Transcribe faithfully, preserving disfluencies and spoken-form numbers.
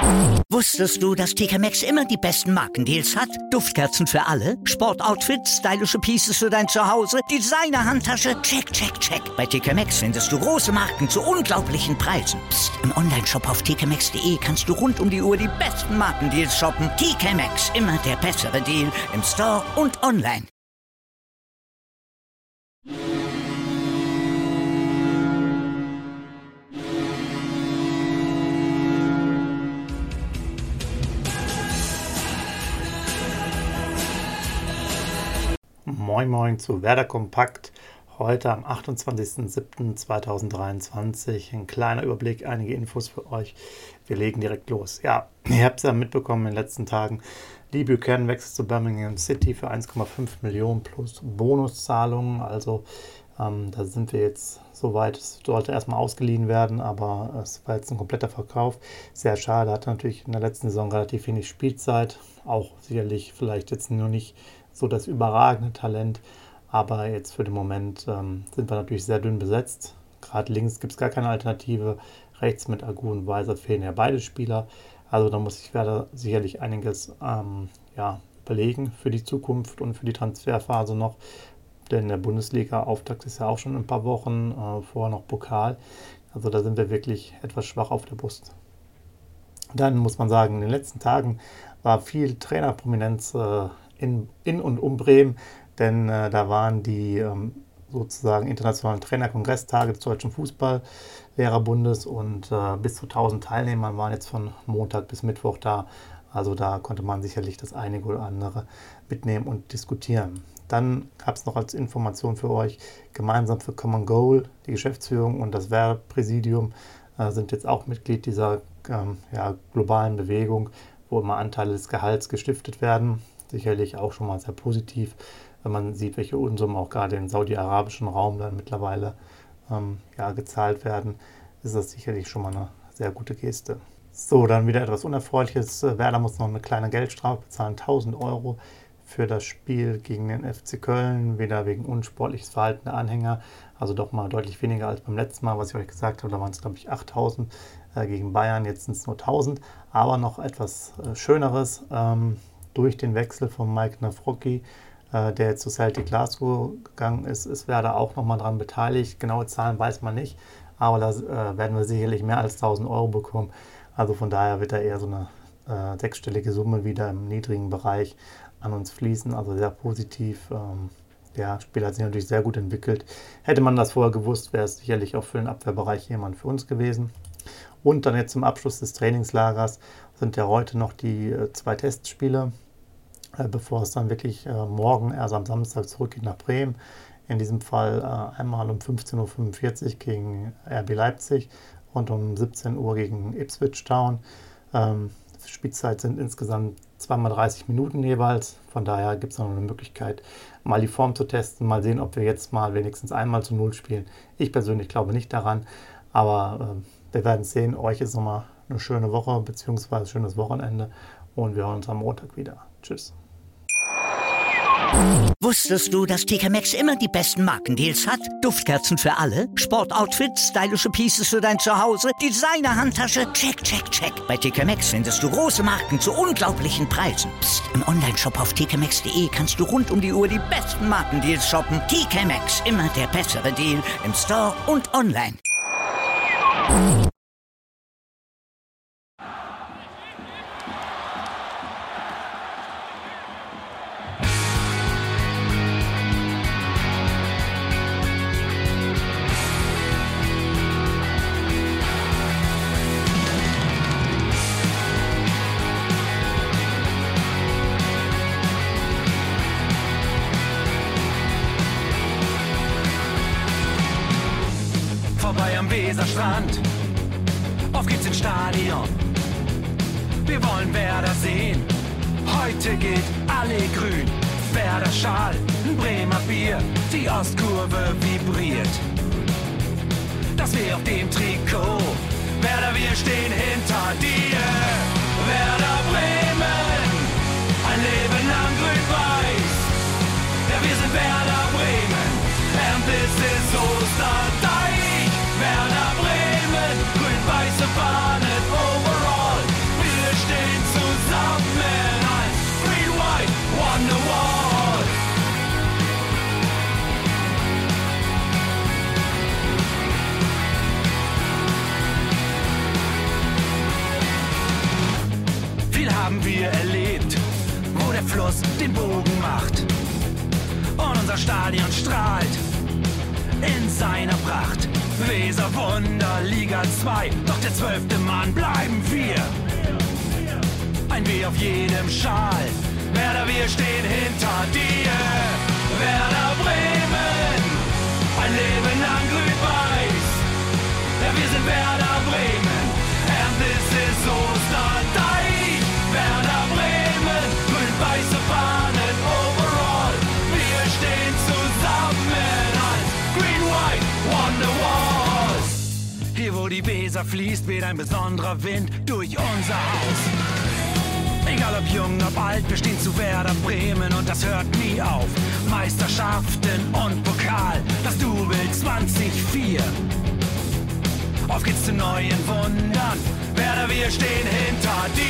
Wusstest du, dass T K Maxx immer die besten Markendeals hat? Duftkerzen für alle, Sportoutfits, stylische Pieces für dein Zuhause, Designer-Handtasche, check, check, check. Bei T K Maxx findest du große Marken zu unglaublichen Preisen. Psst. Im Onlineshop auf t k maxx punkt d e kannst du rund um die Uhr die besten Markendeals shoppen. T K Maxx, immer der bessere Deal im Store und online. Moin Moin zu Werder Kompakt, heute am achtundzwanzigsten siebten zweitausenddreiundzwanzig. Ein kleiner Überblick, einige Infos für euch. Wir legen direkt los. Ja, ihr habt es ja mitbekommen in den letzten Tagen. Lee Buchanan wechselt zu Birmingham City für eins Komma fünf Millionen plus Bonuszahlungen. Also ähm, da sind wir jetzt soweit. Es sollte erstmal ausgeliehen werden, aber es war jetzt ein kompletter Verkauf. Sehr schade, hatte natürlich in der letzten Saison relativ wenig Spielzeit. Auch sicherlich vielleicht jetzt nur nicht so das überragende Talent, aber jetzt für den Moment ähm, sind wir natürlich sehr dünn besetzt. Gerade links gibt es gar keine Alternative, rechts mit Agu und Weiser fehlen ja beide Spieler. Also da muss ich Werder sicherlich einiges ähm, ja, überlegen für die Zukunft und für die Transferphase noch. Denn der Bundesliga-Auftakt ist ja auch schon in ein paar Wochen, äh, vorher noch Pokal. Also da sind wir wirklich etwas schwach auf der Brust. Dann muss man sagen, in den letzten Tagen war viel Trainerprominenz äh, in, in und um Bremen, denn äh, da waren die ähm, sozusagen internationalen Trainerkongresstage des Deutschen Fußball-Lehrerbundes und äh, bis zu tausend Teilnehmern waren jetzt von Montag bis Mittwoch da. Also da konnte man sicherlich das einige oder andere mitnehmen und diskutieren. Dann gab es noch als Information für euch, gemeinsam für Common Goal, die Geschäftsführung und das Werder-Präsidium äh, sind jetzt auch Mitglied dieser ähm, ja, globalen Bewegung, wo immer Anteile des Gehalts gestiftet werden. Sicherlich auch schon mal sehr positiv, wenn man sieht, welche Unsummen auch gerade im saudi-arabischen Raum dann mittlerweile ähm, ja, gezahlt werden, ist das sicherlich schon mal eine sehr gute Geste. So, dann wieder etwas Unerfreuliches. Werder muss noch eine kleine Geldstrafe bezahlen, tausend Euro für das Spiel gegen den F C Köln, wieder wegen unsportliches Verhalten der Anhänger, also doch mal deutlich weniger als beim letzten Mal, was ich euch gesagt habe, da waren es glaube ich achttausend äh, gegen Bayern, jetzt sind es nur tausend, aber noch etwas äh, Schöneres, ähm, durch den Wechsel von Mike Nafrocki, äh, der jetzt zu Celtic Glasgow gegangen ist, ist Werder auch nochmal dran beteiligt. Genaue Zahlen weiß man nicht, aber da äh, werden wir sicherlich mehr als tausend Euro bekommen. Also von daher wird da eher so eine äh, sechsstellige Summe wieder im niedrigen Bereich an uns fließen. Also sehr positiv. Ähm, der Spieler hat sich natürlich sehr gut entwickelt. Hätte man das vorher gewusst, wäre es sicherlich auch für den Abwehrbereich jemand für uns gewesen. Und dann jetzt zum Abschluss des Trainingslagers sind ja heute noch die äh, zwei Testspiele, bevor es dann wirklich äh, morgen erst am Samstag zurückgeht nach Bremen. In diesem Fall äh, einmal um fünfzehn Uhr fünfundvierzig gegen R B Leipzig und um siebzehn Uhr gegen Ipswich Town. Ähm, Spielzeit sind insgesamt zweimal dreißig Minuten jeweils. Von daher gibt es noch eine Möglichkeit, mal die Form zu testen, mal sehen, ob wir jetzt mal wenigstens einmal zu Null spielen. Ich persönlich glaube nicht daran, aber äh, wir werden es sehen. Euch ist nochmal eine schöne Woche bzw. ein schönes Wochenende und wir hören uns am Montag wieder. Tschüss. Wusstest du, dass T K Maxx immer die besten Markendeals hat? Duftkerzen für alle, Sportoutfits, stylische Pieces für dein Zuhause, Designer-Handtasche, check, check, check. Bei T K Maxx findest du große Marken zu unglaublichen Preisen. Psst. Im Onlineshop auf t k maxx punkt d e kannst du rund um die Uhr die besten Markendeals shoppen. T K Maxx, immer der bessere Deal im Store und online. Vorbei am Weserstrand, auf geht's ins Stadion. Wir wollen Werder sehen, heute gilt alle grün. Werder Schal, ein Bremer Bier, die Ostkurve vibriert. Das W auf dem Trikot, Werder, wir stehen hinter dir. Werder Bremen, ein Leben lang grün-weiß. Ja, wir sind Werder Bremen, and this is Osterdeich. Werder Bremen, grün-weiße Fahnen overall. Wir haben wir erlebt, wo der Fluss den Bogen macht und unser Stadion strahlt in seiner Pracht. Weser Wunder, Liga zwei, doch der zwölfte Mann bleiben wir. Ein W auf jedem Schal, Werder, wir stehen hinter dir. Werder Bremen, ein Leben lang grün-weiß. Ja, wir sind Werder Bremen, and this is Osterdeich. Werder Bremen, grün-weiße Fahnen overall. Wir stehen zusammen als Green White Wonderwalls. Hier wo die Weser fließt, weht ein besonderer Wind durch unser Haus. Egal ob jung, ob alt, wir stehen zu Werder Bremen und das hört nie auf. Meisterschaften und Pokal, das Double zwanzig vier. Auf geht's zu neuen Wundern, Werder, wir stehen hinter dir.